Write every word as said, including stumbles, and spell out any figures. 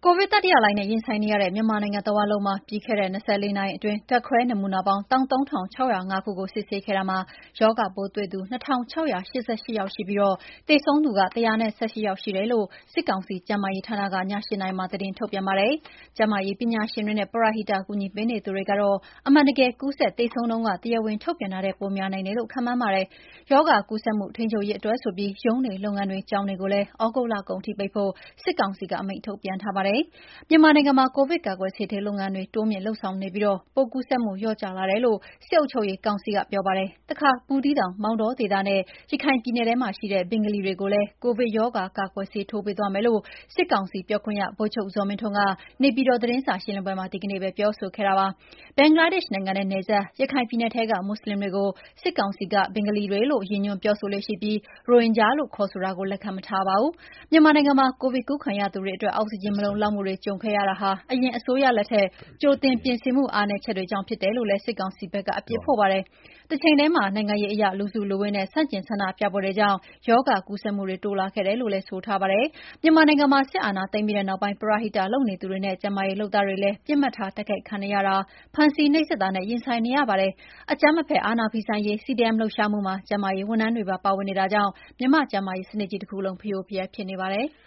ကိုဗစ်တတိယလှိုင်းနဲ့ရင်ဆိုင်နေရတဲ့မြန်မာနိုင်ငံတဝန်းလုံးမှာပြီးခဲ့တဲ့၂၄နာရီအတွင်းဓာတ်ခွဲနမူနာပေါင်း၁၃၆၀၅ခုကိုစစ်ဆေးခဲ့တာမှာရောဂါပိုးတွေ့သူ၂၆၈၈ယောက်ရှိပြီးသေဆုံးသူက၁၁၈ယောက်ရှိတယ်လို့စစ်ကောင်စီကျန်းမာရေးဌာနကည၈နာရီမှာသတင်းထုတ်ပြန်ပါတယ်။ကျန်းမာရေးပညာရှင်တွေနဲ့ပရဟိတကူညီပေးနေသူတွေကတော့အမှန်တကယ်ကူးစက်သေဆုံးနှုန်းကတရားဝင်ထုတ်ပြန်တာထက်ပိုများနိုင်တယ်လို့ခန့်မှန်းပါတယ်။ရောဂါကူးစက်မှုထိန်းချုပ်ရေးအတွက်ဆိုပြီးရုံးတွေ၊လုပ်ငန်းတွေ၊ကျောင်းတွေကိုလည်းသြဂုတ်လကုန်ထိပိတ်ဖို့စစ်ကောင်စီကအမိန့်ထုတ်ပြန်ထားပါတယ်။မြန်မာနိုင်ငံမှာကိုဗစ်ကာကွယ်ဆေးထိုးလုပ်ငန်းတွေတိုးမြှင့်လုပ်ဆောင်နေပြီးပိုးကူးစက်မှုလျော့ကျလာတယ်လို့စစ်အုပ်ချုပ်ရေးကောင်စီကပြောပါတယ်။တခါဘူးသီးတောင်၊မောင်တောဒေသနဲ့ရခိုင်ပြည်နယ်ထဲမှာရှိတဲ့ဘင်္ဂလီတွေကိုလည်းကိုဗစ်ရောဂါကာကွယ်ဆေးထိုးပေးသွားမယ်လို့စစ်ကောင်စီပြောခွင့်ရဗိုလ်ချုပ်ဇော်မင်းထွန်းကနေပြည်တော်သတင်းစာရှင်းလင်းပွဲမှာဒီကနေ့ပဲပြောဆိုခဲ့တာပါ။ဘင်္ဂလားဒေ့ရှ်နိုင်ငံနဲ့နယ်စပ်ရခိုင်ပြည်နယ်ထဲကမွတ်ဆလင်တွေကိုစစ်ကောင်စီကဘင်္ဂလီတွေလို့ရည်ညွှန်းပြောဆိုလေ့ရှိပြီးရိုဟင်ဂျာလို့ခေါ်ဆိုတာကိုလက်ခံမထားပါဘူး။မြန်မာနိုင်ငံမှာကိုဗစ်ကူးခံရသူတွေအတွက်အောက်ဆီဂျင်မလုံလောက်မှုတွေကြုံခဲ့ရတာဟာအရင်အစိုးရလက်ထက်ကြိုတင်ပြင်ဆင်မှုအားနည်းချက်တွေကြောင့်ဖြစ်တယ်လို့လည်းစစ်ကောင်စီဘက်ကအပြစ်ဖို့ပါတယ်။တချိန်ထဲမှာနိုင်ငံရေးအရလူစုလူဝေးနဲ့ဆန့်ကျင်ဆန္ဒပြပွဲတွေကြောင့်ရောဂါကူးစက်မှုတွေတိုးလာခဲ့တယ်လို့လည်းဆိုထားပါတယ်။မြန်မာနိုင်ငံမှာစစ်အာဏာသိမ်းပြီးတဲ့နောက်ပိုင်းပရဟိတလုပ်နေသူတွေနဲ့ကျန်းမာရေးလုပ်သားတွေလည်းပစ်မှတ်ထားတိုက်ခိုက်ခံနေရတာ၊ဖမ်းဆီးနှိပ်စက်တာနဲ့ရင်ဆိုင်နေရပါတယ်။အကြမ်းမဖက်အာဏာဖီဆန်ရေး စီဒီအမ် လှုပ်ရှားမှုမှာကျန်းမာရေးဝန်ထမ်းတွေပါပါဝင်နေတာကြောင့်မြန်မာ့ကျန်းမာရေးစနစ်ကြီးတခုလုံးဖရိုဖရဲဖြစ်နေပါတယ်။